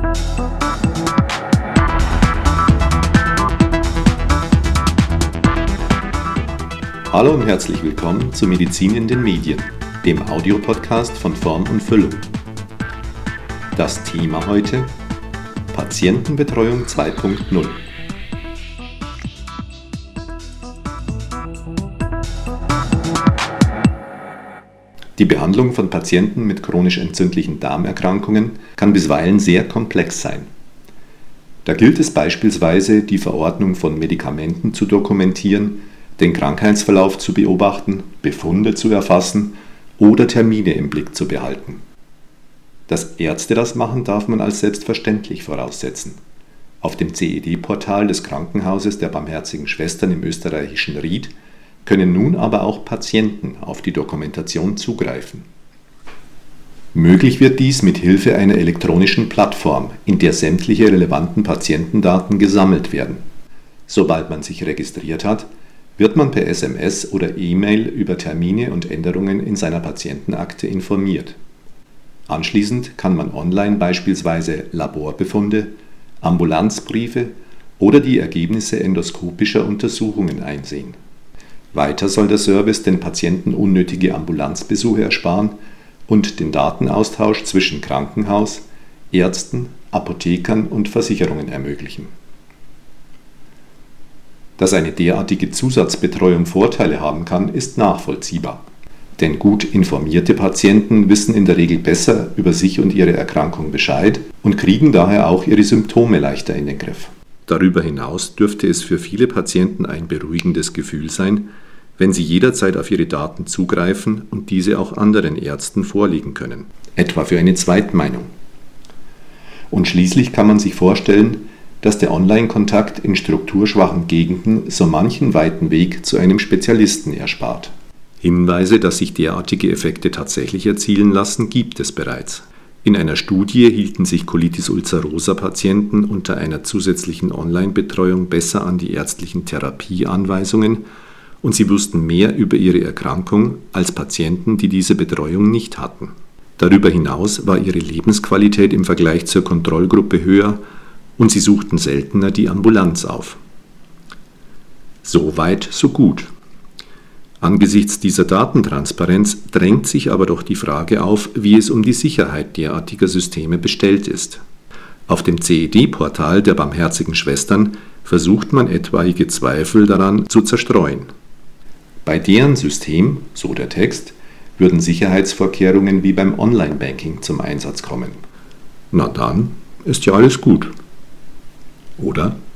Hallo und herzlich willkommen zu Medizin in den Medien, dem Audiopodcast von Form und Füllung. Das Thema heute: Patientenbetreuung 2.0. Die Behandlung von Patienten mit chronisch entzündlichen Darmerkrankungen kann bisweilen sehr komplex sein. Da gilt es beispielsweise, die Verordnung von Medikamenten zu dokumentieren, den Krankheitsverlauf zu beobachten, Befunde zu erfassen oder Termine im Blick zu behalten. Dass Ärzte das machen, darf man als selbstverständlich voraussetzen. Auf dem CED-Portal des Krankenhauses der Barmherzigen Schwestern im österreichischen Ried können nun aber auch Patienten auf die Dokumentation zugreifen. Möglich wird dies mit Hilfe einer elektronischen Plattform, in der sämtliche relevanten Patientendaten gesammelt werden. Sobald man sich registriert hat, wird man per SMS oder E-Mail über Termine und Änderungen in seiner Patientenakte informiert. Anschließend kann man online beispielsweise Laborbefunde, Ambulanzbriefe oder die Ergebnisse endoskopischer Untersuchungen einsehen. Weiter soll der Service den Patienten unnötige Ambulanzbesuche ersparen und den Datenaustausch zwischen Krankenhaus, Ärzten, Apothekern und Versicherungen ermöglichen. Dass eine derartige Zusatzbetreuung Vorteile haben kann, ist nachvollziehbar. Denn gut informierte Patienten wissen in der Regel besser über sich und ihre Erkrankung Bescheid und kriegen daher auch ihre Symptome leichter in den Griff. Darüber hinaus dürfte es für viele Patienten ein beruhigendes Gefühl sein, wenn sie jederzeit auf ihre Daten zugreifen und diese auch anderen Ärzten vorlegen können, etwa für eine Zweitmeinung. Und schließlich kann man sich vorstellen, dass der Online-Kontakt in strukturschwachen Gegenden so manchen weiten Weg zu einem Spezialisten erspart. Hinweise, dass sich derartige Effekte tatsächlich erzielen lassen, gibt es bereits. In einer Studie hielten sich Colitis ulcerosa-Patienten unter einer zusätzlichen Online-Betreuung besser an die ärztlichen Therapieanweisungen und sie wussten mehr über ihre Erkrankung als Patienten, die diese Betreuung nicht hatten. Darüber hinaus war ihre Lebensqualität im Vergleich zur Kontrollgruppe höher und sie suchten seltener die Ambulanz auf. So weit, so gut. Angesichts dieser Datentransparenz drängt sich aber doch die Frage auf, wie es um die Sicherheit derartiger Systeme bestellt ist. Auf dem CED-Portal der Barmherzigen Schwestern versucht man etwaige Zweifel daran zu zerstreuen. Bei deren System, so der Text, würden Sicherheitsvorkehrungen wie beim Online-Banking zum Einsatz kommen. Na dann, ist ja alles gut. Oder?